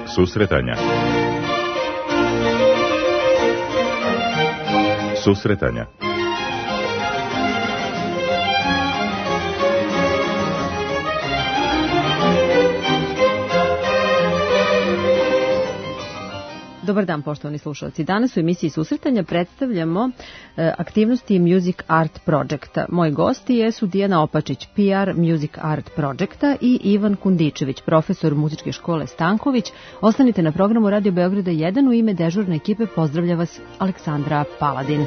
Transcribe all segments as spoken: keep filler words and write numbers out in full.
Susretanja. Susretanja. Dobar dan, poštovani slušalci. Danas u emisiji Susretanja predstavljamo e, aktivnosti Music Art Projecta. Moji gosti jesu Dijana Opačić, P R Music Art Projecta, i Ivan Kundičević, profesor muzičke škole Stanković. Ostanite na programu Radio Beograda jedan. U ime dežurne ekipe pozdravlja vas Aleksandra Paladin.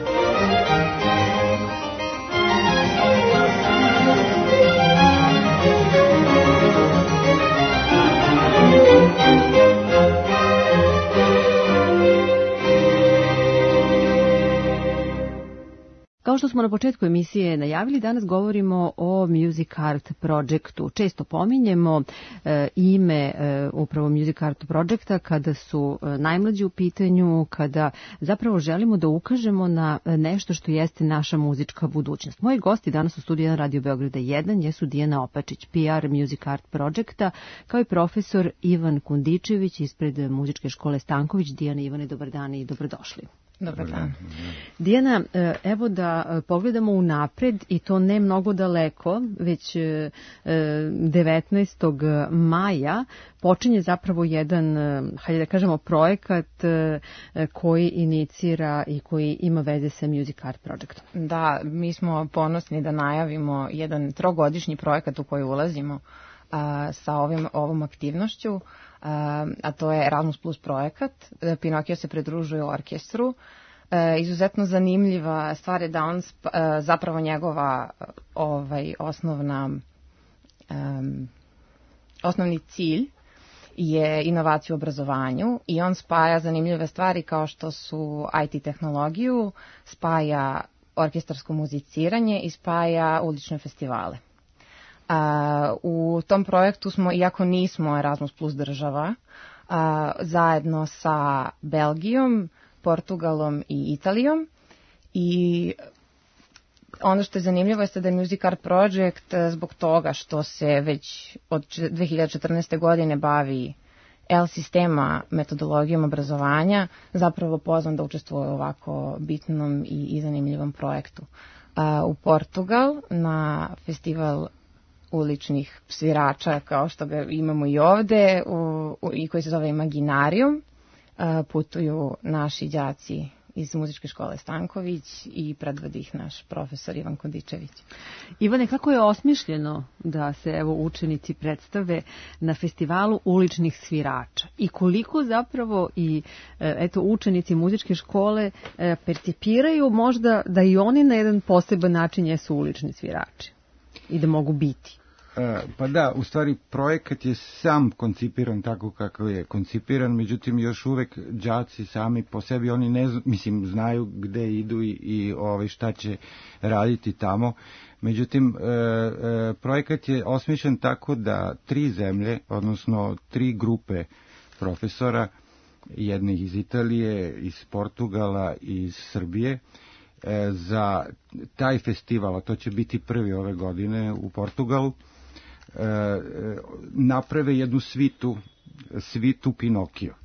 Kao što smo na početku emisije najavili, danas govorimo o Music Art Projectu. Često pominjemo e, ime e, upravo Music Art Projecta kada su e, najmlađi u pitanju, kada zapravo želimo da ukažemo na nešto što jeste naša muzička budućnost. Moji gosti danas u studiju jedan Radio Beograda jedan jesu Dijana Opačić, P R Music Art Projecta, kao i profesor Ivan Kundičević ispred muzičke škole Stanković. Dijana i Ivane, dobar dan i dobrodošli. Dobar dan. Dijana, evo da pogledamo unapred, i to ne mnogo daleko, već devetnaestog maja počinje zapravo jedan, hajde da kažemo, projekat koji inicira i koji ima veze sa Music Art Projectom. Da, mi smo ponosni da najavimo jedan trogodišnji projekat u koji ulazimo a, sa ovim, ovom aktivnošću, a, a to je Erasmus Plus projekat. Pinokio se pridružuje orkestru. E, izuzetno zanimljiva stvar je da on sp, e, zapravo njegova ovaj, osnovna um, osnovni cilj je inovacija u obrazovanju, i on spaja zanimljive stvari kao što su I T tehnologiju, spaja orkestarsko muziciranje i spaja ulične festivale. A, u tom projektu smo, iako nismo Erasmus Plus država, a, zajedno sa Belgijom, Portugalom i Italijom, i ono što je zanimljivo jeste da je Music Art Project zbog toga što se već od dve hiljade četrnaeste. godine bavi L sistema metodologijom obrazovanja, zapravo pozvan da učestvuje u ovako bitnom i, i zanimljivom projektu. A, u Portugal na festival uličnih svirača, kao što ga imamo i ovde, u, u, i koji se zove Imaginarium, a, putuju naši đaci iz muzičke škole Stanković i predvodi ih naš profesor Ivan Kundičević. Ivane, kako je osmišljeno da se evo učenici predstave na festivalu uličnih svirača i koliko zapravo i eto učenici muzičke škole percipiraju možda da i oni na jedan poseban način jesu ulični svirači i da mogu biti? Pa da, u stvari projekat je sam koncipiran tako kako je koncipiran, međutim još uvek đaci sami po sebi, oni ne zna, mislim, znaju gde idu i, i ovaj, šta će raditi tamo. Međutim, e, e, projekat je osmišljen tako da tri zemlje, odnosno tri grupe profesora, jednih iz Italije, iz Portugala i iz Srbije, e, za taj festival, a to će biti prvi ove godine u Portugalu, E, naprave jednu svitu, svitu Pinokio.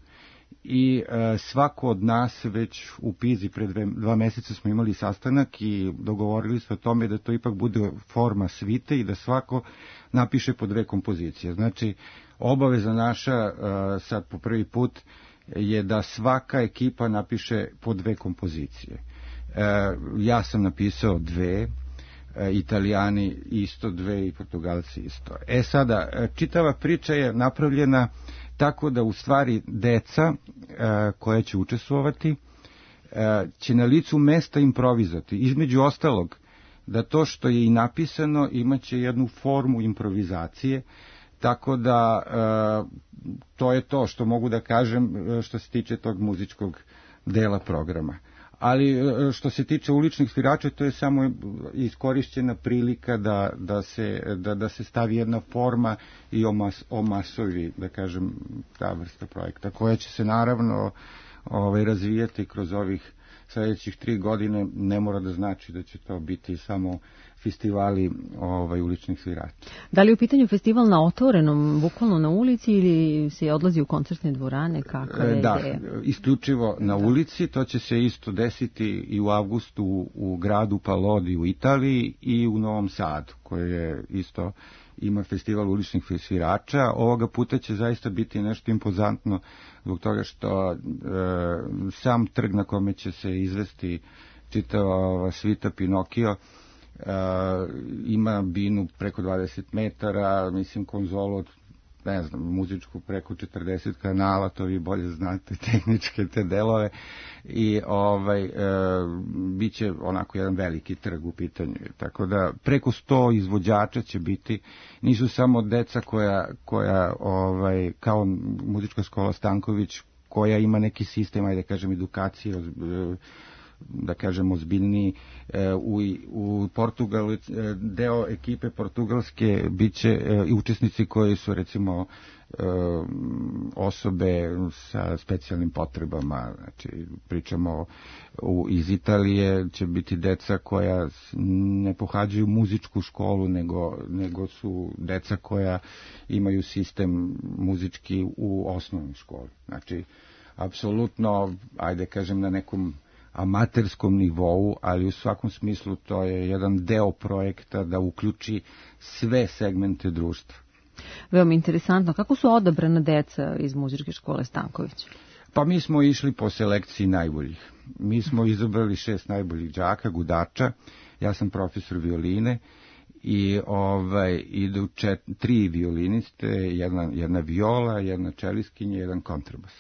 I e, svako od nas već u Pizi pred dve, dva meseca smo imali sastanak i dogovorili smo o tome da to ipak bude forma svite i da svako napiše po dve kompozicije. Znači, obaveza naša e, sad po prvi put je da svaka ekipa napiše po dve kompozicije. E, ja sam napisao dve, Italijani isto dve i Portugalci isto. E sada, čitava priča je napravljena tako da u stvari deca e, koja će učestvovati e, će na licu mesta improvizati. Između ostalog, da to što je i napisano imaće jednu formu improvizacije, tako da e, to je to što mogu da kažem što se tiče tog muzičkog dela programa. Ali što se tiče uličnih svirača, to je samo iskorišćena prilika da, da, se, da, da se stavi jedna forma i omas, omasovi, da kažem, ta vrsta projekta, koja će se naravno ovaj, razvijati kroz ovih sljedećih tri godine. Ne mora da znači da će to biti samo festivali ovaj, uličnih svirača. Da li je u pitanju festival na otvorenom, bukvalno na ulici, ili se odlazi u koncertne dvorane? Kakva je da, ideja? Isključivo na ulici. To će se isto desiti i u avgustu u, u gradu Palodi u Italiji i u Novom Sadu, koji je isto ima festival uličnih svirača. Ovoga puta će zaista biti nešto impozantno zbog toga što e, sam trg na kome će se izvesti čitava svita Pinokio Uh, ima binu preko dvadeset metara, mislim konzolu od, ne znam, muzičku preko četrdeset kanala, to vi bolje znate, tehničke te delove, i ovaj, uh, bit će onako jedan veliki trg u pitanju. Tako da preko sto izvođača će biti, nisu samo deca koja, koja ovaj, kao muzička škola Stanković, koja ima neki sistem, ajde kažem, edukacije, uh, da kažemo ozbiljniji. U, u Portugalu deo ekipe portugalske biće i učesnici koji su recimo osobe sa specijalnim potrebama, znači pričamo u, iz Italije će biti deca koja ne pohađaju muzičku školu, nego, nego su deca koja imaju sistem muzički u osnovnoj školi. Znači, apsolutno, ajde kažem, na nekom amaterskom nivou, ali u svakom smislu to je jedan deo projekta da uključi sve segmente društva. Veoma interesantno. Kako su odabrana deca iz muzičke škole Stanković? Pa mi smo išli po selekciji najboljih. Mi smo izabrali šest najboljih đaka, gudača. Ja sam profesor violine i ovaj, idu čet, tri violiniste, jedna, jedna viola, jedna čeliskinja, jedan kontrabas.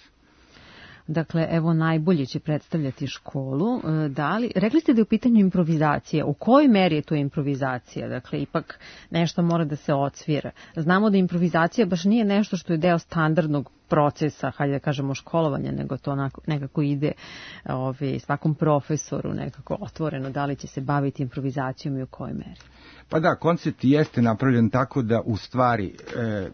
Dakle, evo, najbolje će predstavljati školu. Da li, rekli ste da je u pitanju improvizacija. U kojoj meri je to improvizacija? Dakle, ipak nešto mora da se odsvira. Znamo da improvizacija baš nije nešto što je deo standardnog procesa, hajde da kažemo, školovanja, nego to onako, nekako ide ovaj, svakom profesoru nekako otvoreno. Da li će se baviti improvizacijom i u kojoj meri? Pa da, koncept jeste napravljen tako da u stvari e,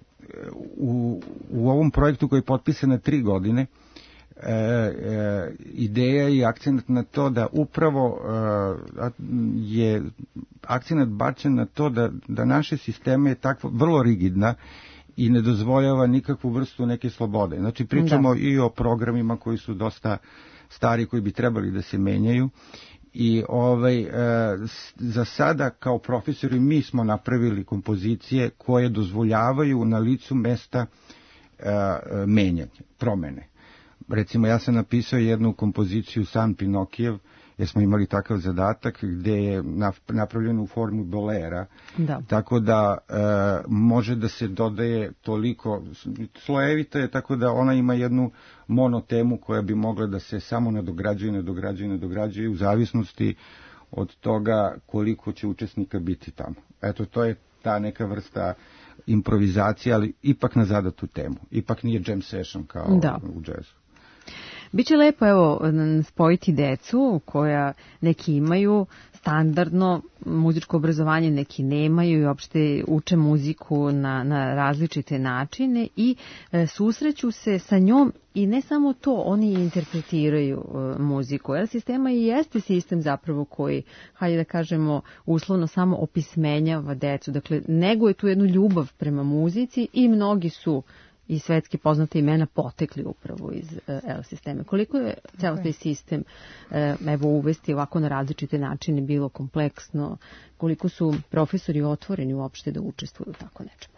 u, u ovom projektu koji je potpisan na tri godine, E, e, ideja i akcent na to da upravo e, je akcent bačen na to da, da naše sisteme je takvo vrlo rigidna i ne dozvoljava nikakvu vrstu neke slobode. Znači pričamo da. I o programima koji su dosta stari, koji bi trebali da se menjaju, i ovaj, e, za sada kao profesori mi smo napravili kompozicije koje dozvoljavaju na licu mesta e, menjanje, promene. Recimo, ja sam napisao jednu kompoziciju San Pinokijev, jer smo imali takav zadatak, gde je napravljeno u formu bolera, da. Tako da e, može da se dodaje toliko, slojevita je, tako da ona ima jednu monotemu koja bi mogla da se samo nadograđuje, nadograđuje, nadograđuje u zavisnosti od toga koliko će učesnika biti tamo. Eto, to je ta neka vrsta improvizacije, ali ipak na zadatu temu. Ipak nije jam session kao da. U džezu. Biće lepo, evo, spojiti decu koja neki imaju standardno muzičko obrazovanje, neki nemaju i uopšte uče muziku na, na različite načine i e, susreću se sa njom i ne samo to, oni interpretiraju e, muziku. Jer sistema i jeste sistem zapravo koji, hajde da kažemo, uslovno samo opismenjava decu. Dakle, nego je tu jednu ljubav prema muzici i mnogi su i svetski poznate imena potekli upravo iz L sisteme. Koliko je ceo taj sistem evo uvesti ovako na različite načine bilo kompleksno, koliko su profesori otvoreni uopšte da učestvuju u tako nečemu?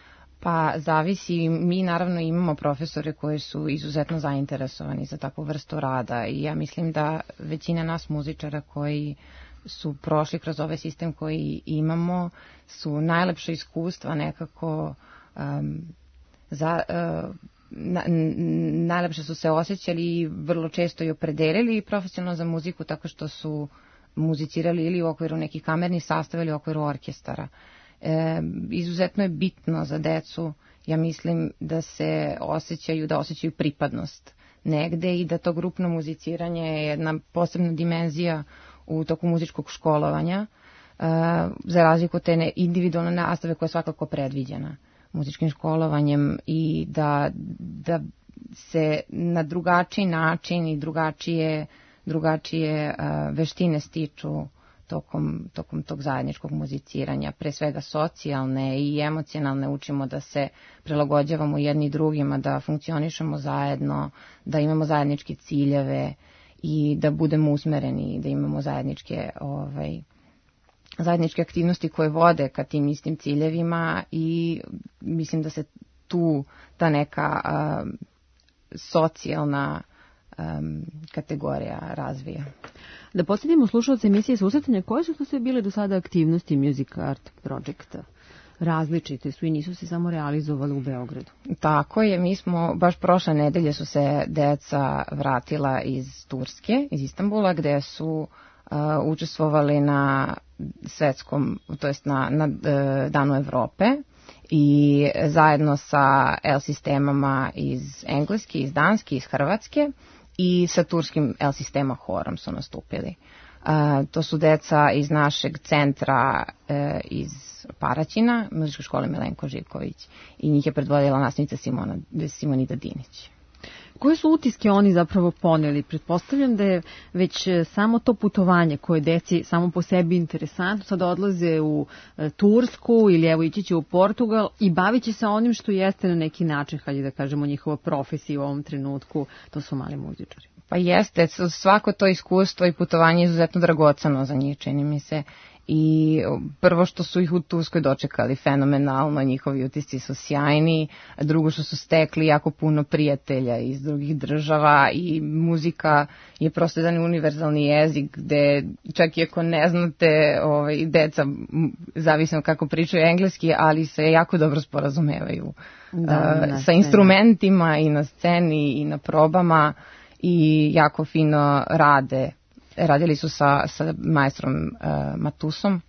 Pa zavisi, mi naravno imamo profesore koji su izuzetno zainteresovani za takvu vrstu rada i ja mislim da većina nas muzičara koji su prošli kroz ovaj sistem koji imamo su najlepše iskustva nekako um, Za, uh, na, najlepše su se osjećali i vrlo često i opredelili profesionalno za muziku tako što su muzicirali ili u okviru nekih kamernih sastava ili u okviru orkestara. E, izuzetno je bitno za decu, ja mislim, da se osjećaju, da osjećaju pripadnost negde i da to grupno muziciranje je jedna posebna dimenzija u toku muzičkog školovanja, uh, za razliku od te individualne nastave koja je svakako predviđena muzičkim školovanjem i da, da se na drugačiji način i drugačije, drugačije uh, veštine stiču tokom, tokom tog zajedničkog muziciranja, pre svega socijalne i emocionalne, učimo da se prilagođavamo jedni drugima, da funkcionišemo zajedno, da imamo zajedničke ciljeve i da budemo usmereni, da imamo zajedničke, ovaj, zajedničke aktivnosti koje vode ka tim istim ciljevima i mislim da se tu ta neka uh, socijalna um, kategorija razvija. Da podsjetimo slušalce emisije Susretanja, koje su to sve bile do sada aktivnosti Music Art Projecta? Različite su i nisu se samo realizovali u Beogradu. Tako je, mi smo, baš prošle nedelje su se deca vratila iz Turske, iz Istanbula, gde su uh, učestvovali na svetskom, to jest na, na uh, Danu Evrope i zajedno sa L-sistemama iz Engleske, iz Danske, iz Hrvatske i sa turskim L-sistema horom su nastupili. Uh, to su deca iz našeg centra uh, iz Paraćina, muzičke škole Milenko Živković, i njih je predvodila nastavnica Simona, Simonida Dinić. Koje su utiske oni zapravo poneli? Pretpostavljam da je već samo to putovanje koje deci samo po sebi interesantno, sad odlaze u Tursku ili evo ići će u Portugal i bavit će se onim što jeste na neki način, hajde da kažemo, njihova profesija u ovom trenutku, to su mali muzičari. Pa jeste, svako to iskustvo i putovanje je izuzetno dragoceno za njih, čini mi se. I prvo što su ih u Turskoj dočekali fenomenalno, njihovi utisci su sjajni, drugo što su stekli jako puno prijatelja iz drugih država i muzika je prosto jedan univerzalni jezik gde čak i ako ne znate, ovaj, deca, zavisno kako pričaju engleski, ali se jako dobro sporazumevaju da, uh, sa instrumentima i na sceni i na probama i jako fino rade. Radili su sa, sa majstrom uh, Matusom,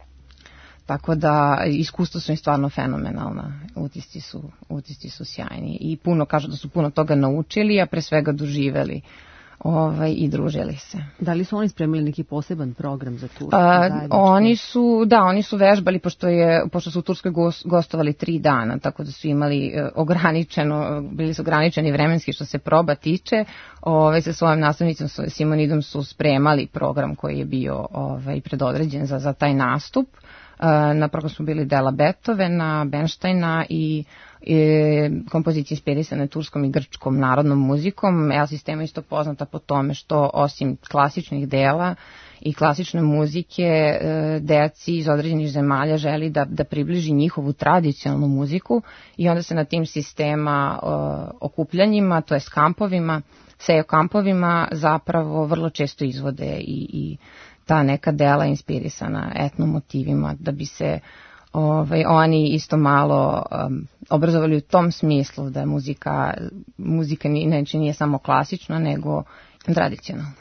tako da iskustva su im stvarno fenomenalna, utisci su, utisci su sjajni i puno, kažu da su puno toga naučili, a pre svega doživeli ovaj, i družili se. Da li su oni spremili neki poseban program za Tursku? Uh, oni su, da, oni su vežbali, pošto, je, pošto su u Turskoj gostovali tri dana, tako da su imali uh, ograničeno, bili su ograničeni vremenski što se proba tiče. Ove, sa svojom nastavnicom Simonidom su spremali program koji je bio ovaj, predodređen za, za taj nastup. Uh, na program su bili dela Beethovena, Bernsteina i E, kompozicije inspirisane turskom i grčkom narodnom muzikom. L-sistema isto poznata po tome što osim klasičnih dela i klasične muzike e, deci iz određenih zemalja želi da, da približi njihovu tradicionalnu muziku i onda se na tim sistema e, okupljanjima, to jest kampovima, sejo kampovima zapravo vrlo često izvode i, i ta neka dela inspirisana etnomotivima da bi se Ove, oni isto malo um, obrazovali u tom smislu da muzika, muzika nije, nije samo klasična nego tradicionalna.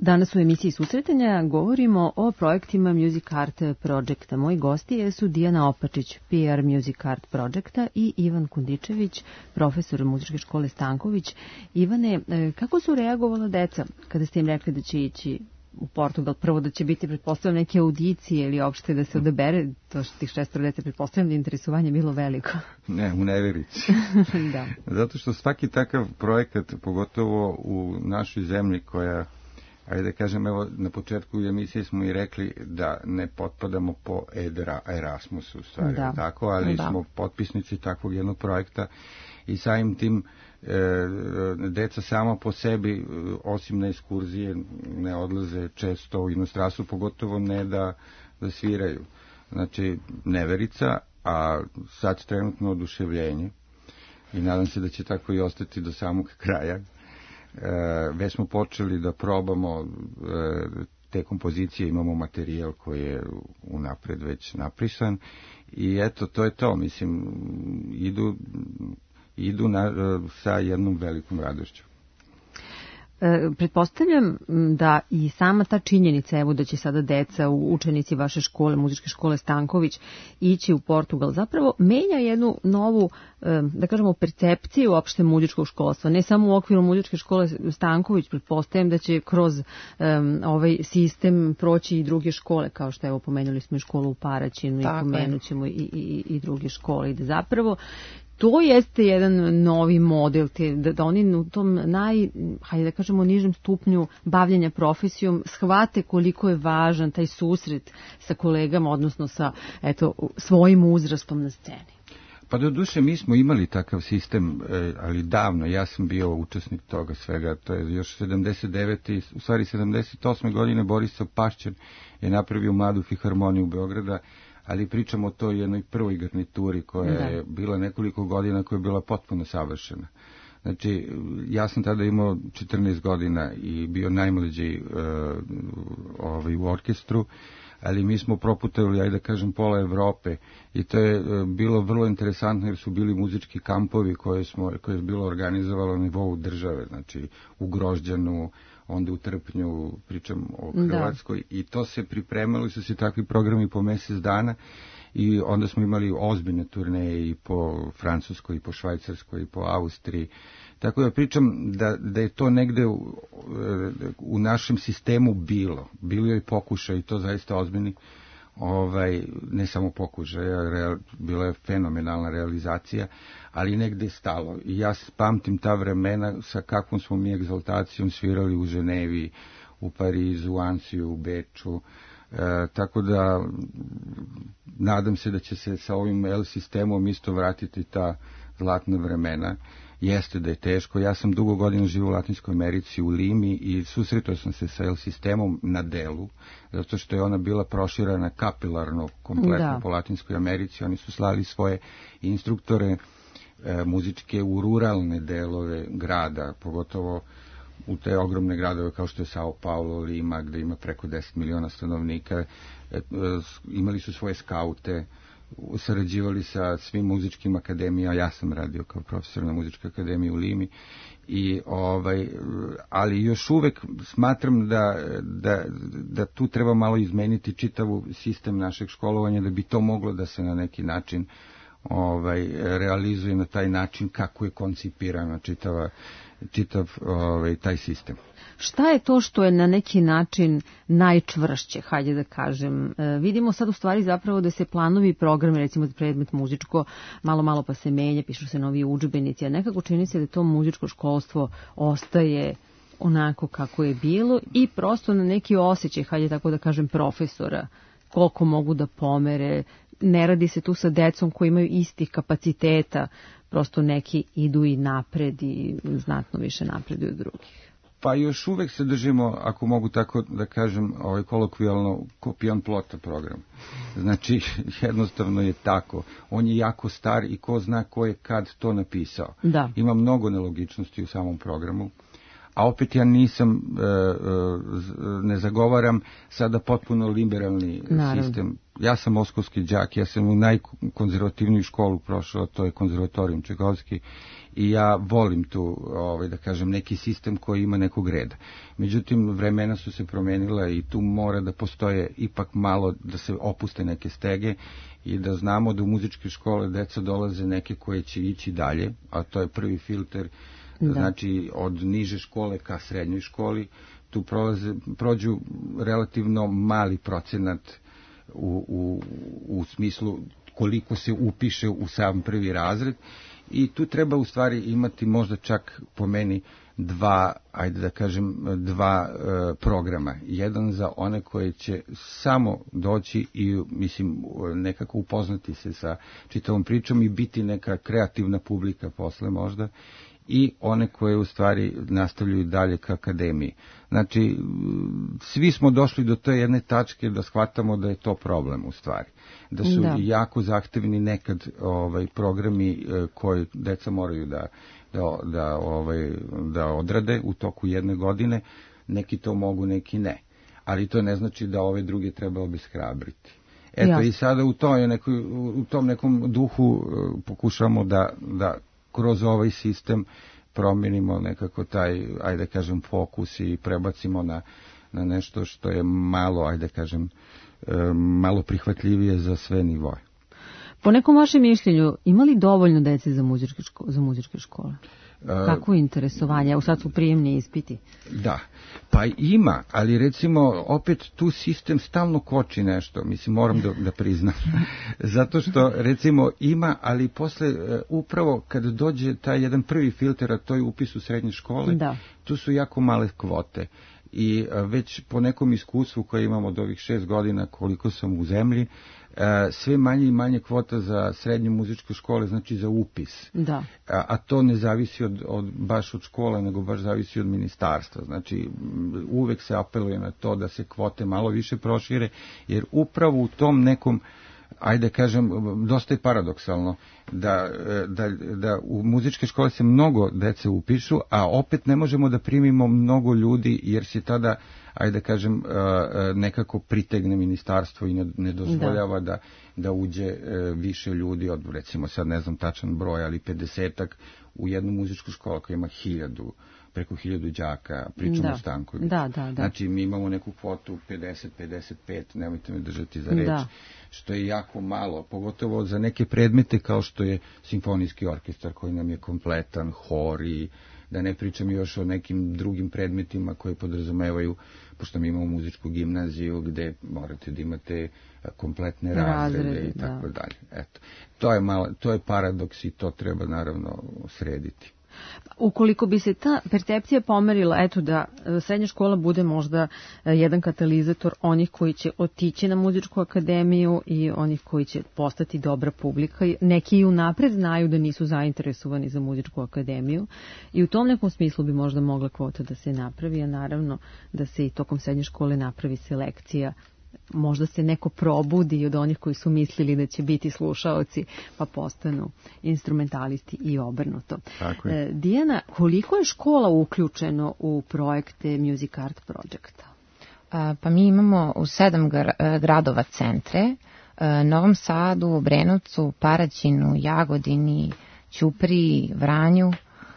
Danas u emisiji Susretanja govorimo o projektima Music Art Projecta. Moji gosti su Dijana Opačić, P R Music Art Projecta, i Ivan Kundičević, profesor muzičke škole Stanković. Ivane, kako su reagovala deca kada ste im rekli da će ići u Portugal? Prvo da će biti, pretpostavljam, neke audicije ili opšte da se odabere, to što tih šestoro dece, pretpostavljam da je interesovanje bilo veliko. Ne, u neverici. Da. Zato što svaki takav projekat, pogotovo u našoj zemlji koja, ajde da kažem, evo na početku emisije smo i rekli da ne potpadamo po Erasmusu, stvari, da. Tako, ali da. Smo potpisnici takvog jednog projekta i samim tim e, deca sama po sebi, osim na ekskurzije, ne odlaze često u inostranstvo, pogotovo ne da, da sviraju. Znači, neverica, a sad trenutno oduševljenje i nadam se da će tako i ostati do samog kraja. E, već smo počeli da probamo e, te kompozicije, imamo materijal koji je unapred već napisan i eto, to je to, mislim, idu idu na, sa jednom velikom radošću. E, pretpostavljam da i sama ta činjenica, evo da će sada deca, učenici vaše škole, muzičke škole Stanković, ići u Portugal, zapravo menja jednu novu, e, da kažemo, percepciju uopšte muzičkog školstva. Ne samo u okviru muzičke škole Stanković, pretpostavljam da će kroz e, ovaj sistem proći i druge škole, kao što evo pomenuli smo i školu u Paraćinu, tako, i pomenut ćemo i, i, i druge škole. I da zapravo to jeste jedan novi model, te, da, da oni u tom naj, hajde da kažemo, nižem stupnju bavljenja profesijom shvate koliko je važan taj susret sa kolegama, odnosno sa, eto, svojim uzrastom na sceni. Pa do duše mi smo imali takav sistem, ali davno, ja sam bio učesnik toga svega, to je još sedamdeset devete u stvari sedamdeset osme godine Borisav Pašćan je napravio mladu filharmoniju Beograda, ali pričamo o toj jednoj prvoj garnituri koja da. je bila nekoliko godina, koja je bila potpuno savršena. Znači, ja sam tada imao četrnaest godina i bio najmlađi uh, ovaj, u orkestru, ali mi smo proputali, ajde da kažem, pola Evrope i to je uh, bilo vrlo interesantno jer su bili muzički kampovi koje, smo, koje je bilo organizovalo na nivou države, znači u Grožđanu, onda u Trpnju, pričam o Hrvatskoj, da. I to se pripremalo, su se takvi programi po mjesec dana i onda smo imali ozbiljne turneje i po Francuskoj, i po Švajcarskoj, i po Austriji. Tako da pričam da, da je to negde u, u našem sistemu bilo. Bilo je pokušaj i to zaista ozbiljni. Ovaj, ne samo pokušaj, real, bila je fenomenalna realizacija, ali negde je stalo. I ja pamtim ta vremena sa kakvom smo mi egzaltacijom svirali u Ženevi, u Parizu, u Ansiju, u Beču. E, tako da nadam se da će se sa ovim L sistemom isto vratiti ta zlatna vremena. Jeste da je teško. Ja sam dugo godina živio u Latinskoj Americi, u Limi, i susretao sam se sa L sistemom na delu, zato što je ona bila proširana kapilarno, kompletno da. po Latinskoj Americi. Oni su slali svoje instruktore e, muzičke u ruralne delove grada, pogotovo u te ogromne gradove kao što je Sao Paulo, Lima, gde ima preko deset miliona stanovnika. E, e, imali su svoje skaute, sarađivali sa svim muzičkim akademijama, ja sam radio kao profesor na muzičkoj akademiji u Limi, i ovaj, ali još uvek smatram da, da, da tu treba malo izmeniti čitavu sistem našeg školovanja da bi to moglo da se na neki način ovaj, realizuje na taj način kako je koncipirana čitava, čitav ovaj, taj sistem. Šta je to što je na neki način najčvršće, hajde da kažem? E, vidimo sad u stvari zapravo da se planovi i programi, recimo predmet muzičko, malo malo pa se menja, pišu se novi udžbenici, a nekako čini se da to muzičko školstvo ostaje onako kako je bilo i prosto na neki osjećaj, hajde tako da kažem, profesora, koliko mogu da pomere. Ne radi se tu sa decom koji imaju istih kapaciteta, prosto neki idu i napred i znatno više napreduju od drugih. Pa još uvek se držimo, ako mogu tako da kažem, ovaj kolokvijalno, kopijan plota program. Znači, jednostavno je tako. On je jako star i ko zna ko je kad to napisao. Da. Ima mnogo nelogičnosti u samom programu, a opet ja nisam, ne zagovaram sada potpuno liberalni Naravno. sistem. Ja sam moskovski đak, ja sam u najkonzervativniju školu prošao, to je konzervatorijum Čajkovski, i ja volim tu, ovaj, da kažem, neki sistem koji ima nekog reda. Međutim, vremena su se promenila i tu mora da postoje ipak malo, da se opuste neke stege i da znamo da u muzičke škole deca dolaze neke koje će ići dalje, a to je prvi filter, da. Znači od niže škole ka srednjoj školi, tu prolaze, prođu relativno mali procenat u, u, u smislu koliko se upiše u sam prvi razred, i tu treba u stvari imati možda čak po meni dva, ajde da kažem, dva e, programa. Jedan za one koje će samo doći i, mislim, nekako upoznati se sa čitavom pričom i biti neka kreativna publika posle možda, i one koje u stvari nastavljaju dalje ka akademiji. Znači, svi smo došli do te jedne tačke da shvatamo da je to problem u stvari. Da su da. jako zahtevni nekad ovaj, programi eh, koji deca moraju da, da, da, ovaj, da odrade u toku jedne godine. Neki to mogu, neki ne. Ali to ne znači da ove druge treba obeshrabriti. Eto, ja. i sada u, toj nekoj, u tom nekom duhu eh, pokušamo da, da kroz ovaj sistem promijenimo nekako taj, ajde kažem, fokus i prebacimo na, na nešto što je malo, ajde kažem, malo prihvatljivije za sve nivoje. Po nekom vašem mišljenju, ima li dovoljno dece za muzičke škole? Za muzičke škole? Kako je interesovanje? Evo sad su prijemni ispiti. Da, pa ima, ali recimo opet tu sistem stalno koči nešto, mislim moram da, da priznam. Zato što recimo ima, ali posle upravo kad dođe taj jedan prvi filter, a to je upis u srednje škole, da. tu su jako male kvote. I već po nekom iskustvu koje imam od ovih šest godina koliko sam u zemlji, sve manje i manje kvota za srednje muzičke škole, znači za upis. Da. A, a to ne zavisi od, od, baš od škole, nego baš zavisi od ministarstva. Znači, uvek se apeluje na to da se kvote malo više prošire, jer upravo u tom nekom, ajde kažem, dosta je paradoksalno da, da, da u muzičke škole se mnogo dece upišu, a opet ne možemo da primimo mnogo ljudi, jer se tada, ajde kažem, nekako pritegne ministarstvo i ne, ne dozvoljava da. da, da uđe više ljudi od, recimo sad ne znam tačan broj, ali pedesetak u jednu muzičku školu koja ima hiljadu, preko hiljadu đaka, pričamo o Stankoviću. Da, da, da. Znači, mi imamo neku kvotu pedeset pedeset pet, nemojte me držati za reč, da. što je jako malo, pogotovo za neke predmete kao što je simfonijski orkestar koji nam je kompletan, hor i da ne pričam još o nekim drugim predmetima koji podrazumevaju, pošto mi imamo muzičku gimnaziju gde morate da imate kompletne razrede, razrede i tako da. dalje. Eto, to je malo, to je paradoks i to treba naravno srediti. Ukoliko bi se ta percepcija pomerila, eto da srednja škola bude možda jedan katalizator onih koji će otići na muzičku akademiju i onih koji će postati dobra publika, neki i unapred znaju da nisu zainteresovani za muzičku akademiju i u tom nekom smislu bi možda mogla kvota da se napravi, a naravno da se i tokom srednje škole napravi selekcija. Možda se neko probudi od onih koji su mislili da će biti slušaoci, pa postanu instrumentalisti i obrnuto. Tako je. Dijana, koliko je škola uključeno u projekte Music Art Projecta? Pa mi imamo u sedam gradova centre, Novom Sadu, Obrenovcu, Paraćinu, Jagodini, Ćupriji, Vranju.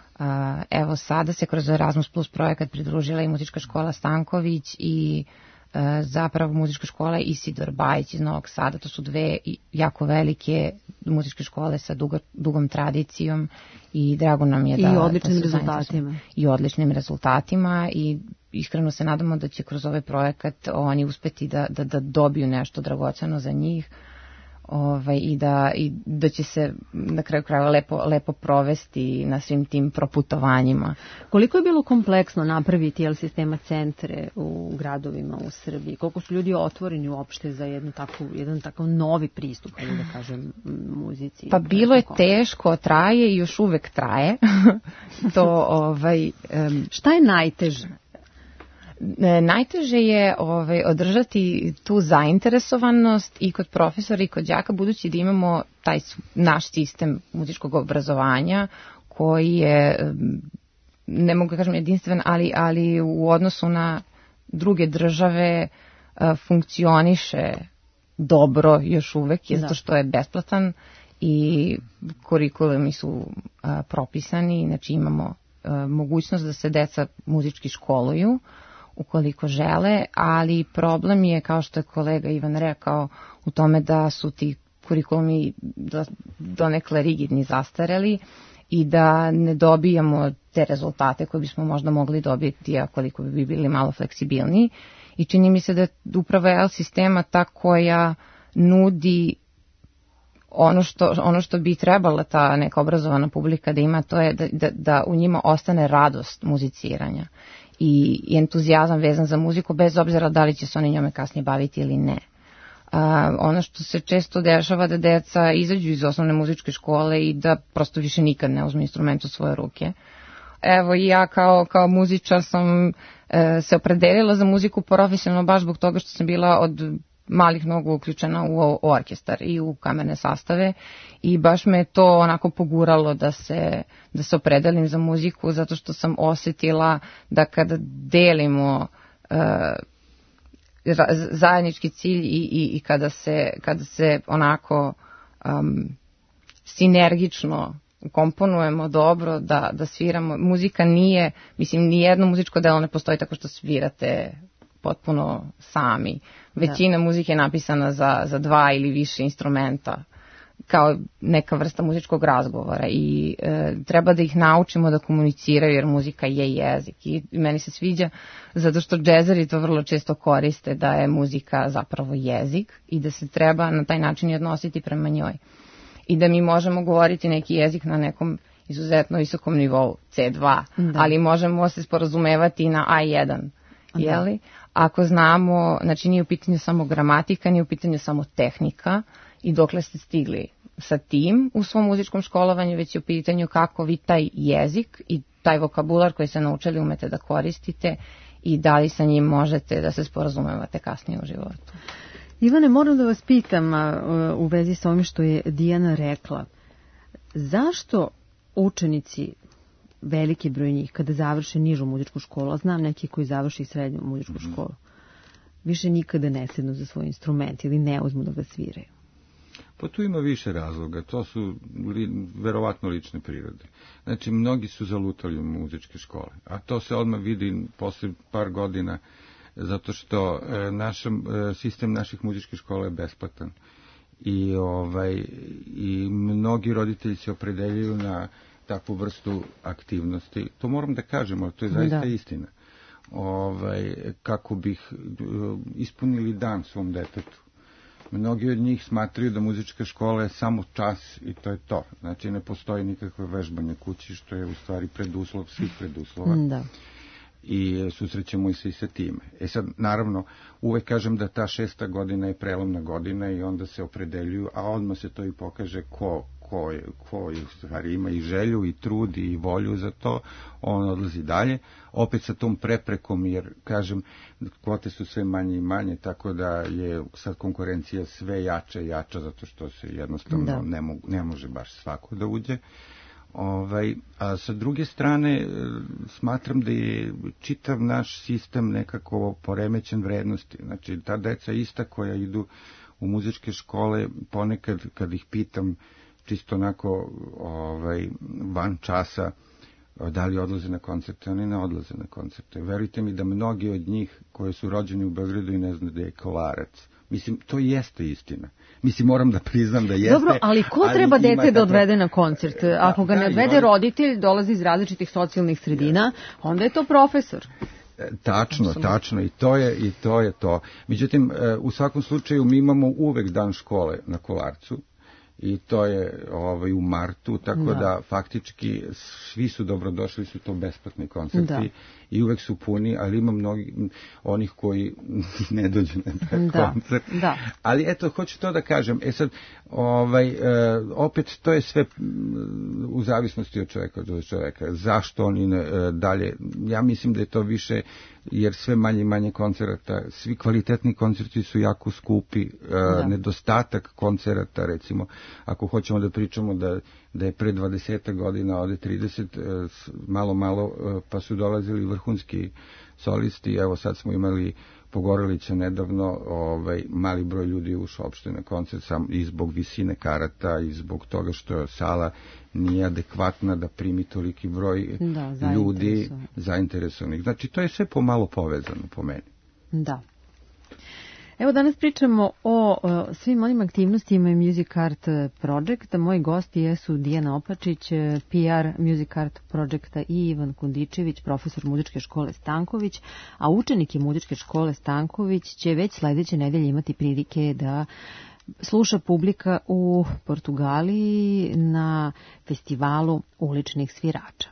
Evo sada se kroz Erasmus Plus projekat pridružila i muzička škola Stanković i zapravo muzička škola Isidor Bajić iz Novog Sada. To su dve jako velike muzičke škole sa dugo, dugom tradicijom i drago nam je da... I odličnim da rezultatima. I odličnim rezultatima i iskreno se nadamo da će kroz ovaj projekat oni uspeti da, da, da dobiju nešto dragoceno za njih. Ovaj, i, da, i da će se na kraju krajeva lepo, lepo provesti na svim tim proputovanjima. Koliko je bilo kompleksno napraviti jel, sistema centre u gradovima u Srbiji? Koliko su ljudi otvoreni uopšte za jednu takvu, jedan takav novi pristup, da kažem, muzici? Pa bilo je teško, traje i još uvek traje. to, ovaj, um, Šta je najteže? Najteže je ovaj, održati tu zainteresovanost i kod profesora i kod đaka, budući da imamo taj naš sistem muzičkog obrazovanja koji je ne mogu da kažem jedinstven, ali, ali u odnosu na druge države uh, funkcioniše dobro još uvek, je zato što je besplatan i kurikulumi su uh, propisani, znači imamo uh, mogućnost da se deca muzički školuju ukoliko žele, ali problem je, kao što je kolega Ivan rekao, u tome da su ti kurikulumi donekle rigidni, zastareli i da ne dobijamo te rezultate koje bismo možda mogli dobiti, a koliko bi bili malo fleksibilniji. I čini mi se da je upravo E L sistema ta koja nudi ono što, ono što bi trebala ta neka obrazovana publika da ima, to je da, da, da u njima ostane radost muziciranja i, i entuzijazam vezan za muziku, bez obzira da li će se oni njome kasnije baviti ili ne. Uh, ono što se često dešava da deca izađu iz osnovne muzičke škole i da prosto više nikad ne uzme instrument u svoje ruke. Evo i ja kao, kao muzičar sam uh, se opredelila za muziku profesionalno baš zbog toga što sam bila od malih nogu uključena u, u orkestar i u kamerne sastave i baš me to onako poguralo da se, da se opredelim za muziku, zato što sam osetila da kada delimo uh, zajednički cilj i, i, i kada se, kada se onako um, sinergično komponujemo dobro, da, da sviramo. Muzika nije, mislim, nijedno muzičko delo ne postoji tako što svirate potpuno sami. Većina da. muzike je napisana za, za dva ili više instrumenta, kao neka vrsta muzičkog razgovora i e, treba da ih naučimo da komuniciraju, jer muzika je jezik i meni se sviđa zato što džezeri to vrlo često koriste, da je muzika zapravo jezik i da se treba na taj način i odnositi prema njoj i da mi možemo govoriti neki jezik na nekom izuzetno visokom nivou C dva, da. ali možemo se sporazumevati na A jedan, jeli? Ako znamo, znači nije u pitanju samo gramatika, nije u pitanju samo tehnika, i dokle ste stigli sa tim u svom muzičkom školovanju, već je u pitanju kako vi taj jezik i taj vokabular koji ste naučili umete da koristite i da li sa njim možete da se sporazumevate kasnije u životu. Ivane, moram da vas pitam u vezi sa ovim što je Dijana rekla. Zašto učenici, veliki broj njih, kada završe nižu muzičku školu, a znam neki koji završi srednju muzičku mm-hmm. školu, više nikada ne sednu za svoj instrument ili ne uzmu da ga sviraju? Pa tu ima više razloga, to su li, verovatno lične prirode. Znači, mnogi su zalutali u muzičke škole, a to se odmah vidi posle par godina, zato što e, naš, e, sistem naših muzičkih škola je besplatan. I, ovaj, i mnogi roditelji se opredeljuju na takvu vrstu aktivnosti. To moram da kažem, ali to je zaista da. istina. Ovaj, kako bih ispunili dan svom detetu. Mnogi od njih smatraju da muzička škola je samo čas i to je to. Znači ne postoji nikakve vežbanje kući, što je u stvari preduslov svih preduslova. Da. I susrećemo i se i sa time. E sad, naravno, uvek kažem da ta šesta godina je prelomna godina i onda se opredeljuju, a odmah se to i pokaže ko, ko, je, ko je u stvari ima i želju i trud i volju za to, on odlazi dalje. Opet sa tom preprekom, jer, kažem, kvote su sve manje i manje, tako da je sad konkurencija sve jača i jača, zato što se jednostavno ne, mogu, ne može baš svako da uđe. Ovaj, a sa druge strane, smatram da je čitav naš sistem nekako poremećen vrednosti. Znači, ta deca ista koja idu u muzičke škole, ponekad kad ih pitam čisto onako ovaj, van časa, da li odlaze na koncerte, oni ne odlaze na koncerte. Verujte mi da mnogi od njih koji su rođeni u Beogradu i ne znaju da je Kolarac. Mislim, to jeste istina. Mislim, moram da priznam da jeste. Dobro, ali ko ali treba dete tako da odvede na koncert? Ako ga ne odvede da, roditelj, dolazi iz različitih socijalnih sredina, onda je to profesor. Tačno, tačno, i to je i to je to. Međutim, u svakom slučaju mi imamo uvek dan škole na Kolarcu. I to je ovaj, u martu, tako da. da faktički svi su dobrodošli, su to besplatni koncerti da. i uvek su puni, ali ima mnogi onih koji ne dođu na taj da. koncert. Da. Ali eto, hoću to da kažem, e sad, ovaj, e, opet to je sve u zavisnosti od čoveka do čoveka. Zašto oni ne, e, dalje, ja mislim da je to više jer sve manje i manje koncerata, svi kvalitetni koncerti su jako skupi, da. Nedostatak koncerata, recimo, ako hoćemo da pričamo da, da je pre dvadeset godina, ovde trideset, malo, malo, pa su dolazili vrhunski solisti, evo sad smo imali Pogorelića nedavno, ovaj, mali broj ljudi je ušao uopšte na koncert sam i zbog visine karata i zbog toga što sala nije adekvatna da primi toliki broj da, ljudi zainteresovanih. Znači, to je sve pomalo povezano po meni. Da. Evo danas pričamo o, o svim onim aktivnostima i Music Art Projecta. Moji gosti jesu Dijana Opačić, P R Music Art Projecta i Ivan Kundičević, profesor muzičke škole Stanković, a učenike muzičke škole Stanković će već sledeće nedelje imati prilike da sluša publika u Portugaliji na festivalu uličnih svirača.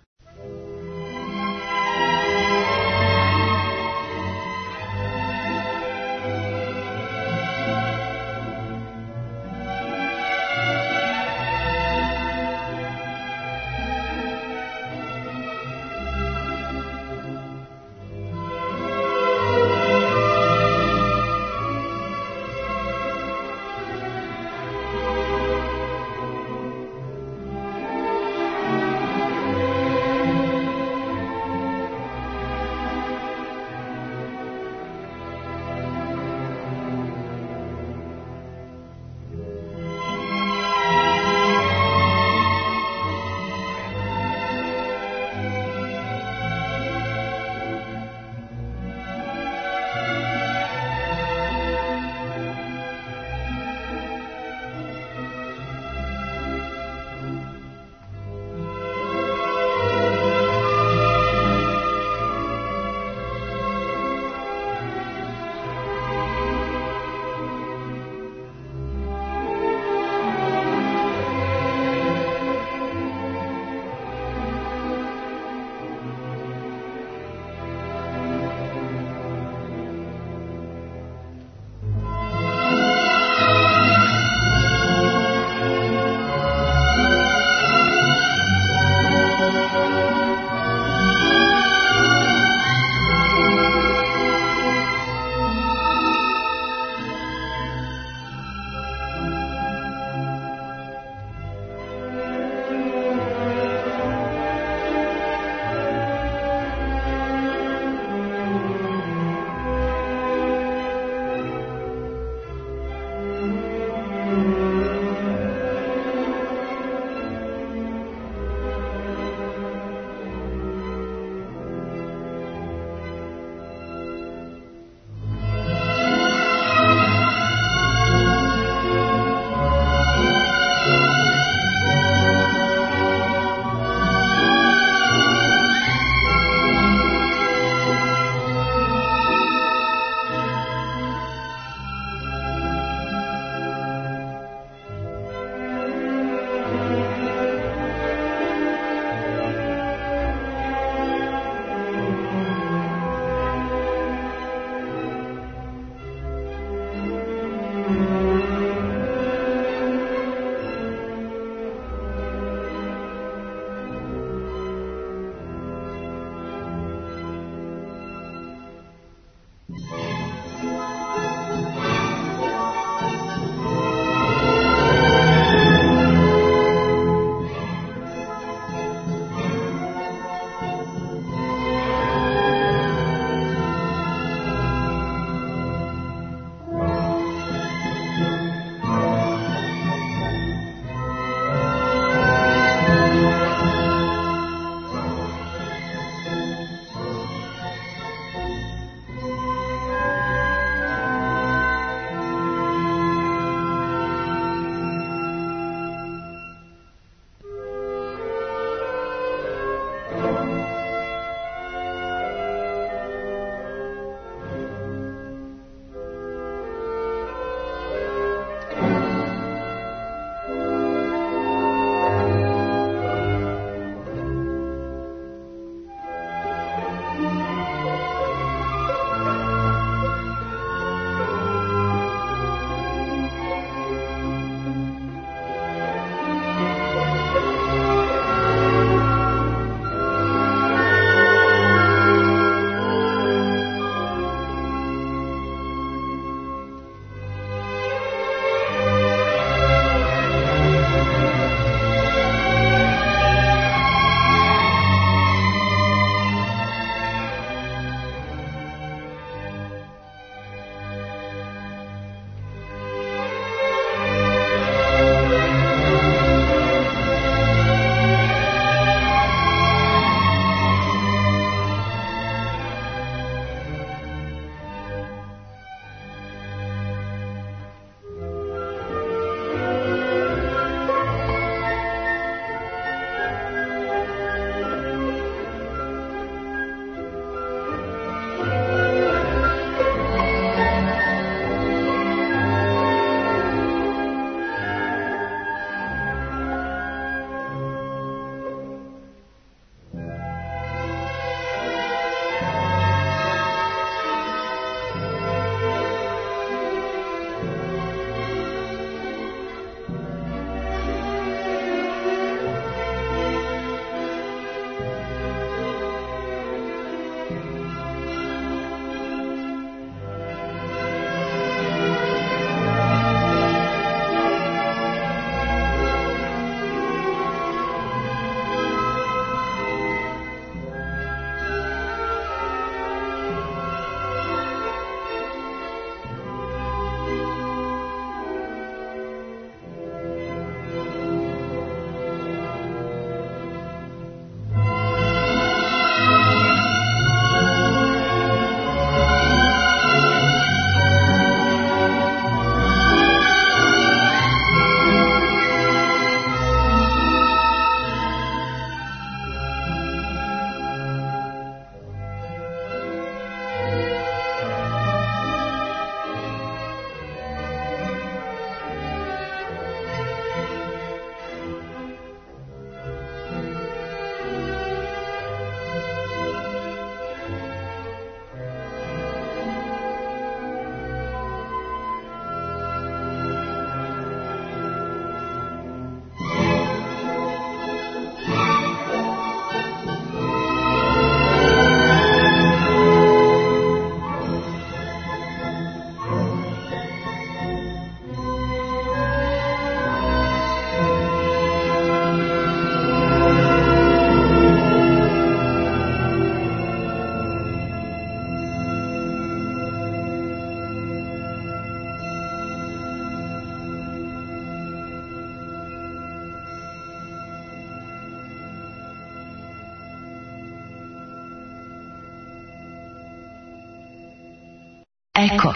Eko.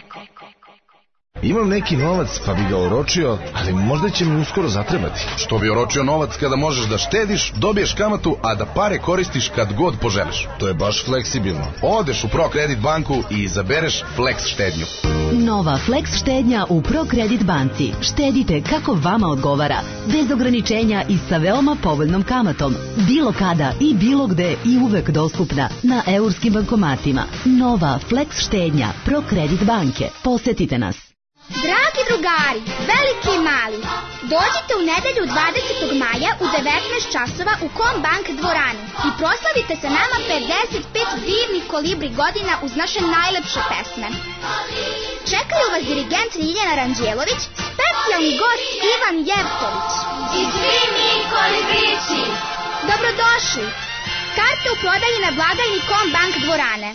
Imam neki novac pa bi ga oročio, ali možda će mi uskoro zatrebati. Što bi oročio novac kada možeš da štediš, dobiješ kamatu, a da pare koristiš kad god poželiš. To je baš fleksibilno. Odeš u ProKredit banku i izabereš Flex štednju. Nova Flex štednja u ProKredit banci. Štedite kako vama odgovara, bez ograničenja i sa veoma povoljnom kamatom. Bilo kada i bilo gde i uvek dostupna na eurskim bankomatima. Nova Flex štednja ProKredit banke. Posetite nas. Dragi drugari, veliki i mali, dođite u nedelju dvadesetog maja u devetnaest časova u Combank dvorani i proslavite sa nama pedeset pet divnih kolibri godina uz naše najlepše pesme. Čekaju vas dirigent Ljiljana Ranđelović, specijalni gost Ivan Jevtović i svi mi kolibrići. Dobrodošli! Karte u prodaji na blagajni Combank dvorane.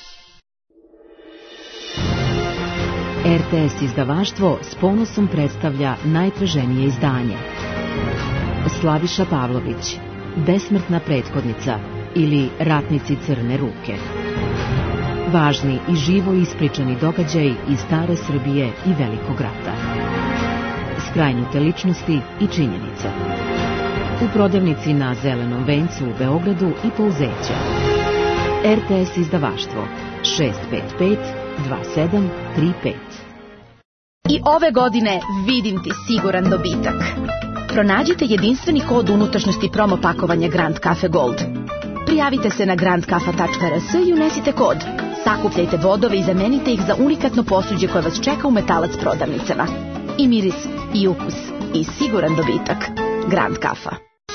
R T S izdavaštvo s ponosom predstavlja najtraženije izdanje. Slaviša Pavlović, Besmrtna prethodnica ili Ratnici crne ruke. Važni i živo ispričani događaj iz stare Srbije i Velikog rata. Skrajnute ličnosti i činjenice. U prodavnici na Zelenom vencu u Beogradu i Pouzeća. R T S izdavaštvo šest pet pet dva sedam tri pet. I ove godine vidim ti siguran dobitak. Pronađite jedinstveni kod unutrašnjosti promo pakovanja Grand Cafe Gold. Prijavite se na grand kafa tačka r s i unesite kod. Sakupljajte bodove i zamenite ih za unikatno posuđe koje vas čeka u Metalac prodavnicama. I miris, i ukus, i siguran dobitak. Grand Kafa.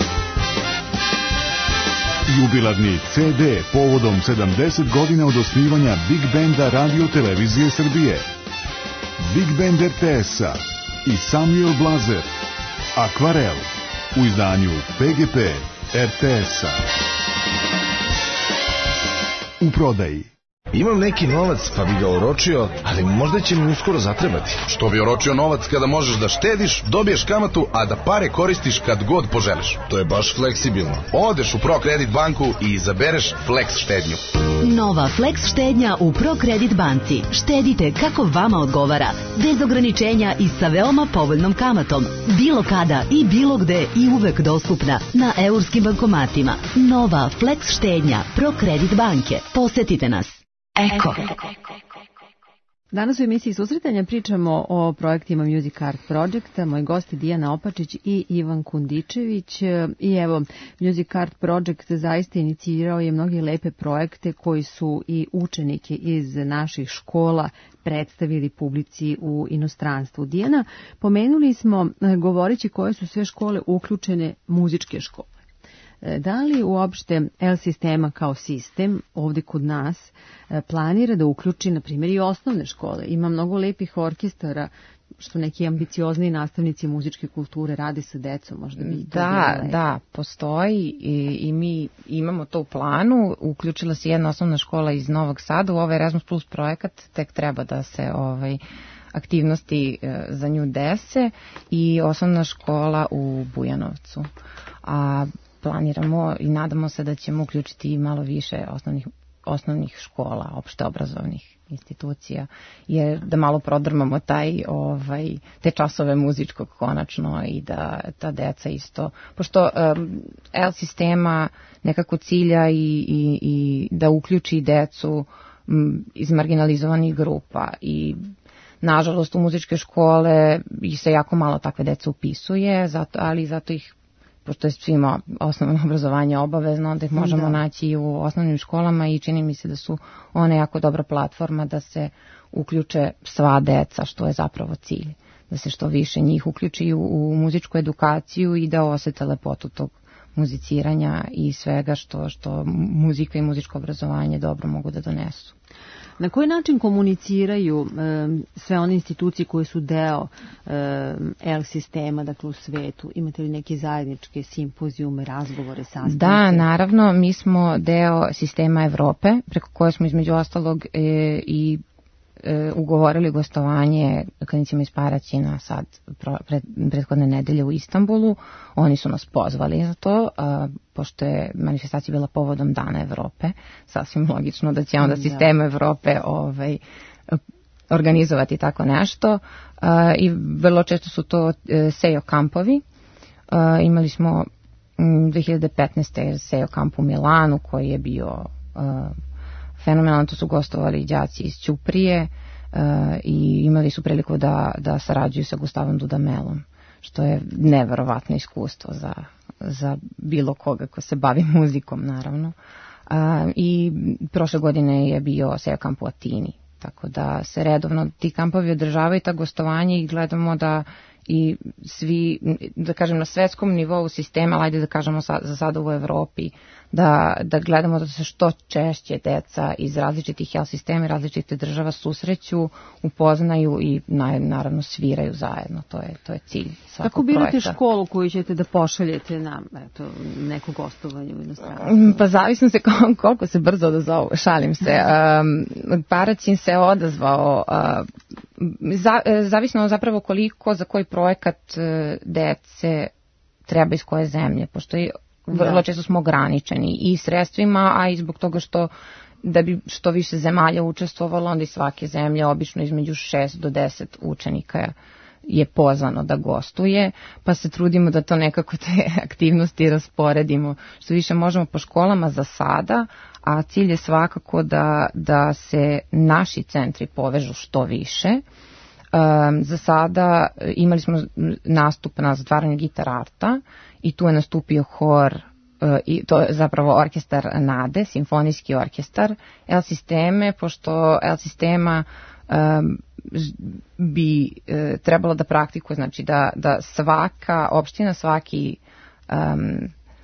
Jubilarni C D povodom sedamdeset godina od osnivanja Big Benda Radio Televizije Srbije. Big Band R T S-a i Samuel Blazer. Akvarel u izdanju P G P R T S-a. U prodaji. Imam neki novac pa bi ga oročio, ali možda će mi uskoro zatrebati. Što bi oročio novac kada možeš da štediš, dobiješ kamatu, a da pare koristiš kad god poželiš. To je baš fleksibilno. Odeš u ProKredit banku i izabereš Flex štednju. Nova Flex štednja u ProKredit banci. Štedite kako vama odgovara, bez ograničenja i sa veoma povoljnom kamatom. Bilo kada i bilo gde i uvek dostupna na eurskim bankomatima. Nova Flex štednja ProKredit banke. Posetite nas. Eko. Danas u emisiji Susretanja pričamo o projektima Music Art Projecta. Moji gosti Dijana Opačić i Ivan Kundičević. I evo, Music Art Project zaista inicirao je mnoge lepe projekte koji su i učenike iz naših škola predstavili publici u inostranstvu. Dijana, pomenuli smo govoreći koje su sve škole uključene muzičke škole. Da li uopšte L sistema kao sistem ovdje kod nas planira da uključi, na primjer, i osnovne škole? Ima mnogo lepih orkestara, što neki ambiciozni nastavnici muzičke kulture rade sa decom, možda bi to Da, bilo da, postoji i, i mi imamo to u planu. Uključila se jedna osnovna škola iz Novog Sada u ovaj Erasmus Plus projekat, tek treba da se ovaj aktivnosti za nju dese, i osnovna škola u Bujanovcu. A planiramo i nadamo se da ćemo uključiti malo više osnovnih, osnovnih škola, opšte obrazovnih institucija, jer da malo prodrmamo taj, ovaj, te časove muzičkog konačno i da ta deca isto, pošto um, L sistema nekako cilja i, i, i da uključi decu m, iz marginalizovanih grupa, i nažalost u muzičke škole ih se jako malo takve dece upisuje, zato, ali zato ih, pošto je svima osnovno obrazovanje obavezno, onda ih možemo da. naći i u osnovnim školama, i čini mi se da su one jako dobra platforma da se uključe sva deca, što je zapravo cilj. Da se što više njih uključi u, u muzičku edukaciju i da osete lepotu tog muziciranja i svega što, što muzika i muzičko obrazovanje dobro mogu da donesu. Na koji način komuniciraju e, sve one institucije koje su deo e, L sistema, dakle u svetu? Imate li neke zajedničke simpozijume, razgovore, sastanke? Da, naravno, mi smo deo sistema Evrope, preko koje smo između ostalog e, i e, ugovorili gostovanje klinicima iz Paraćina sad pro, pred, prethodne nedelje u Istanbulu. Oni su nas pozvali za to, a, pošto je manifestacija bila povodom Dana Evrope, sasvim logično da će onda sistem Evrope ovaj, organizovati tako nešto uh, i vrlo često su to uh, SEO kampovi. Uh, imali smo um, dve hiljade petnaeste. SEO kamp u Milanu koji je bio uh, fenomenalan, to su gostovali đaci iz Ćuprije uh, i imali su priliku da, da sarađuju sa Gustavom Dudamelom, što je neverovatno iskustvo za, za bilo koga ko se bavi muzikom, naravno. Uh, I prošle godine je bio SEO kamp u Atini, tako da se redovno ti kampovi održavaju, ta gostovanja, i gledamo da i svi, da kažem, na svetskom nivou sistema, ajde da kažemo sa, za sada u Evropi, da, da gledamo da se što češće deca iz različitih health sistema i različitih država susreću, upoznaju i na, naravno sviraju zajedno. To je, to je cilj svakog Kako birate projekta. školu koju ćete da pošaljete na eto, neko gostovanje u inostranstvu? Pa zavisno se koliko se brzo odazovu, šalim se. Um, Paraćin se odazvao, uh, za, zavisno zapravo koliko za koji projekat uh, dece treba iz koje zemlje, pošto je vrlo često smo ograničeni i sredstvima, a i zbog toga što da bi što više zemalja učestvovalo, onda i svake zemlje, obično između šest do deset učenika je pozvano da gostuje, pa se trudimo da to nekako te aktivnosti rasporedimo što više možemo po školama za sada, a cilj je svakako da, da se naši centri povežu što više. Um, za sada imali smo nastup na zatvaranju Gitar Arta i tu je nastupio hor, uh, i to je zapravo orkestar Nade, simfonijski orkestar El Sisteme, pošto El Sistema um, bi uh, trebalo da praktikuje, znači da, da svaka opština, svaki um,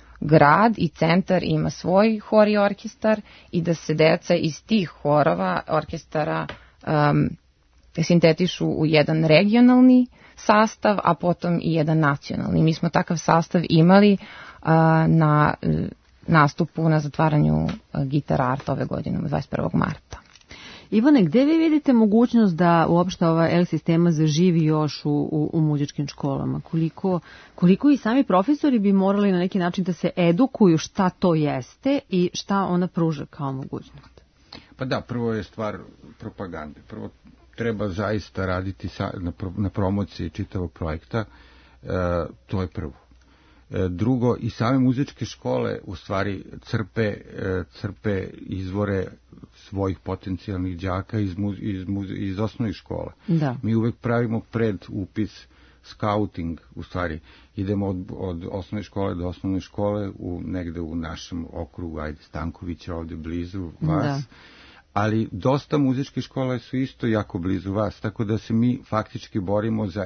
grad i centar ima svoj hor i orkestar i da se deca iz tih horova, orkestara um, sintetišu u jedan regionalni sastav, a potom i jedan nacionalni. Mi smo takav sastav imali uh, na uh, nastupu na zatvaranju uh, Gitar Arta ove godine, dvadeset prvog marta. Ivane, gde vi vidite mogućnost da uopšte ova El Sistema zaživi još u, u, u muzičkim školama? Koliko, koliko i sami profesori bi morali na neki način da se edukuju šta to jeste i šta ona pruža kao mogućnost? Pa da, prvo je stvar propagande. Prvo treba zaista raditi sa, na, pro, na promociji čitavog projekta, e, to je prvo. E, drugo, i same muzičke škole u stvari crpe, e, crpe izvore svojih potencijalnih đaka iz, muz, iz, muz, iz osnovnih škola. Da. Mi uvek pravimo pred upis, scouting, u stvari idemo od, od osnovne škole do osnovne škole u, negde u našem okrugu, ajde Stankovića ovde blizu vas. Da. Ali dosta muzičke škole su isto jako blizu vas, tako da se mi faktički borimo za,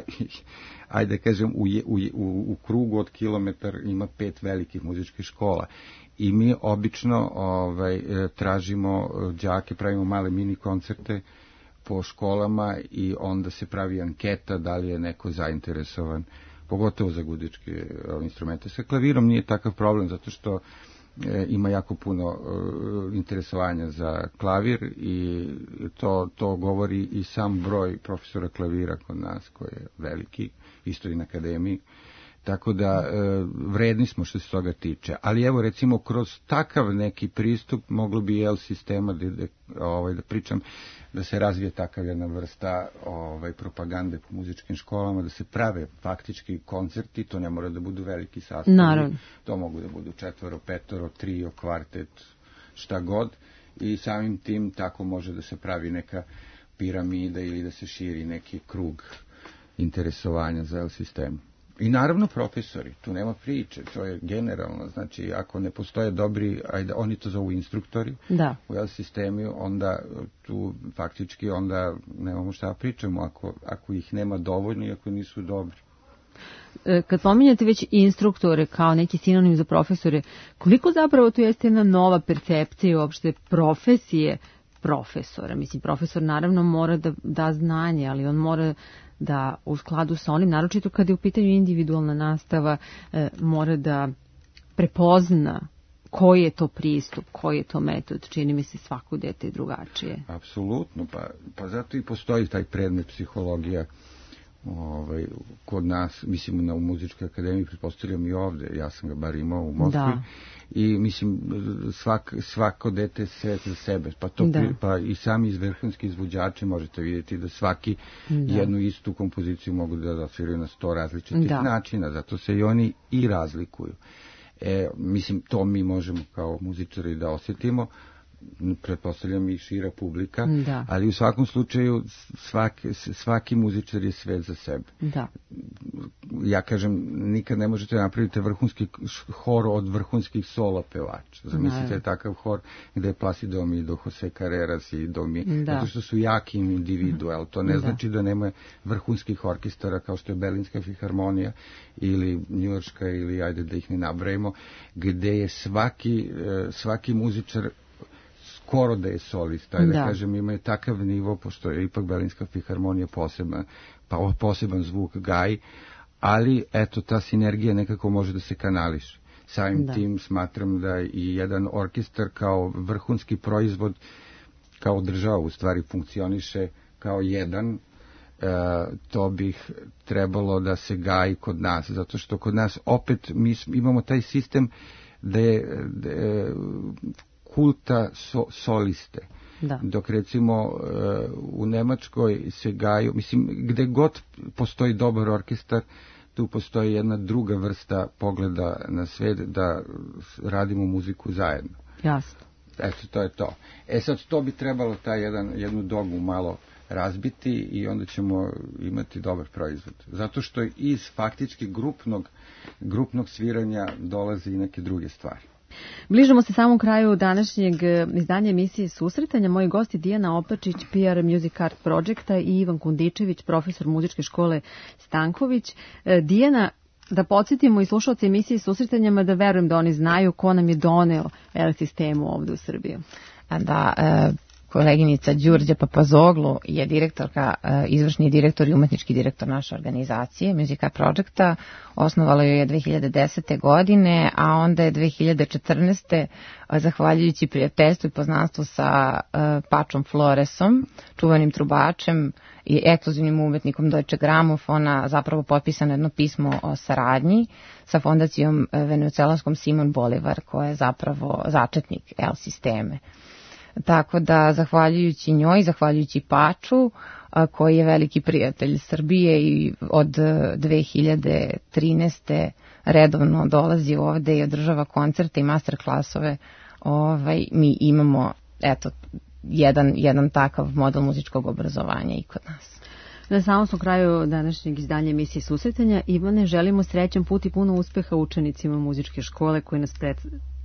ajde kažem, u, u, u, u krugu od kilometar ima pet velikih muzičkih škola. I mi obično ovaj, tražimo đake, pravimo male mini koncerte po školama i onda se pravi anketa da li je neko zainteresovan, pogotovo za gudičke instrumente. Sa klavirom nije takav problem, zato što E, ima jako puno e, interesovanja za klavir i to, to govori i sam broj profesora klavira kod nas koji je veliki, isto i na akademiji, tako da e, vredni smo što se toga tiče. Ali evo recimo kroz takav neki pristup moglo bi El Sistema da, da, ovaj, da pričam da se razvije takav jedna vrsta ovaj, propagande po muzičkim školama, da se prave faktički koncerti, to ne mora da budu veliki sastavi. Naravno. To mogu da budu četvoro, petoro, trio, kvartet, šta god. I samim tim tako može da se pravi neka piramida ili da se širi neki krug interesovanja za El Sistemu. I naravno profesori, tu nema priče, to je generalno, znači ako ne postoje dobri, ajde, oni to zovu instruktori da. U El Sistemi, onda tu faktički onda nemamo šta pričamo ako, ako ih nema dovoljno i ako nisu dobri. Kad pominjate već instruktore kao neki sinonim za profesore, koliko zapravo tu jeste jedna nova percepcija uopšte profesije profesora? Mislim, profesor naravno mora da da znanje, ali on mora da u skladu sa onim, naročito kada je u pitanju individualna nastava, e, mora da prepozna koji je to pristup, koji je to metod. Čini mi se svako dete je drugačije. Apsolutno, pa, pa zato i postoji taj predmet psihologija ovaj, kod nas, mislim na u muzičkoj akademiji, pretpostavljam i ovde, ja sam ga bar imao u Moskvi, da. I mislim svak, svako dete sve za sebe, pa, to pri, pa i sami iz vrhunski izvođači možete vidjeti da svaki da. jednu istu kompoziciju mogu da osviraju na sto različitih da. načina, zato se i oni i razlikuju. E, mislim, to mi možemo kao muzičari da osjetimo, pretpostavljam i šira publika, da. ali u svakom slučaju svaki, svaki muzičar je svet za sebe. Da. Ja kažem, nikad ne možete napraviti vrhunski hor od vrhunskih sola pevača. Zamislite je takav hor gde je Placido mi do Jose Carreras i do mi, da. zato što su jaki individual. To ne da. znači da nema vrhunskih orkestara kao što je Berlinska filharmonija ili njujorška ili ajde da ih ne nabrajemo, gde je svaki, svaki muzičar skoro da je solista, da, da kažem, ima je takav nivo, pošto je ipak Berlinska filharmonija poseban, pa poseban zvuk gaji, ali eto, ta sinergija nekako može da se kanališe. Samim da. tim smatram da i jedan orkestar kao vrhunski proizvod, kao država u stvari funkcioniše kao jedan, e, to bih trebalo da se gaji kod nas, zato što kod nas opet mi imamo taj sistem da je, da je kulta so, soliste. Da. Dok recimo u Nemačkoj se gaju, mislim, gde god postoji dobar orkestar, tu postoji jedna druga vrsta pogleda na svet, da radimo muziku zajedno. Jasno. Eto, to je to. E sad, to bi trebalo taj jedan, jednu dogmu malo razbiti i onda ćemo imati dobar proizvod. Zato što iz faktički grupnog, grupnog sviranja dolazi i neke druge stvari. Bližamo se samom kraju današnjeg izdanja emisije Susretanja. Moji gosti Dijana Opačić, P R Music Art Projecta i Ivan Kundičević, profesor muzičke škole Stanković. Dijana, da podsjetimo i slušalce emisije Susretanjama da verujem da oni znaju ko nam je doneo el sistemu ovde u Srbiju. Da, e, koleginica Đurđa Papazoglu je direktorka, izvršni direktor i umetnički direktor naše organizacije Music Art Projecta. Osnovala joj je dve hiljade desete. godine, a onda je dve hiljade četrnaeste. zahvaljujući prijateljstvu i poznanstvu sa Pačom Floresom, čuvanim trubačem i ekskluzivnim umetnikom Deutsche Gramofona, zapravo potpisano jedno pismo o saradnji sa fondacijom venecuelanskom Simon Bolivar, koja je zapravo začetnik el sisteme. Tako da, zahvaljujući njoj, zahvaljujući Paču, koji je veliki prijatelj Srbije i od dve hiljade trinaeste. redovno dolazi ovde i održava koncerte i masterklasove, ovaj, mi imamo eto, jedan, jedan takav model muzičkog obrazovanja i kod nas. Na samom smo kraju današnjeg izdanja emisije Susretanja. Ivane, želimo srećan put i puno uspeha učenicima muzičke škole koji nas pred...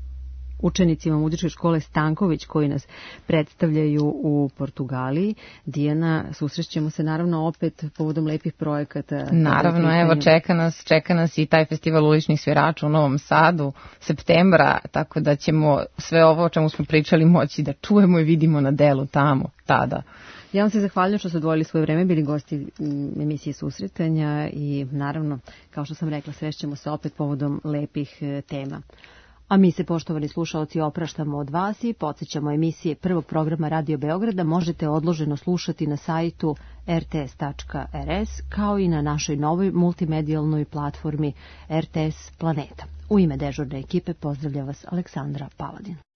učenicima muzičke škole Stanković koji nas predstavljaju u Portugaliji. Dijana, susrećemo se naravno opet povodom lepih projekata. Naravno, evo čeka nas, čeka nas i taj festival uličnih svirača u Novom Sadu septembra, tako da ćemo sve ovo o čemu smo pričali moći da čujemo i vidimo na delu tamo, tada. Ja vam se zahvaljujem što ste odvojili svoje vreme, bili gosti emisije Susretanja i naravno, kao što sam rekla, srećemo se opet povodom lepih tema. A mi se, poštovani slušalci, opraštamo od vas i podsjećamo emisije prvog programa Radio Beograda možete odloženo slušati na sajtu er te es tačka er es kao i na našoj novoj multimedijalnoj platformi er te es Planeta. U ime dežurne ekipe pozdravlja vas Aleksandra Paladin.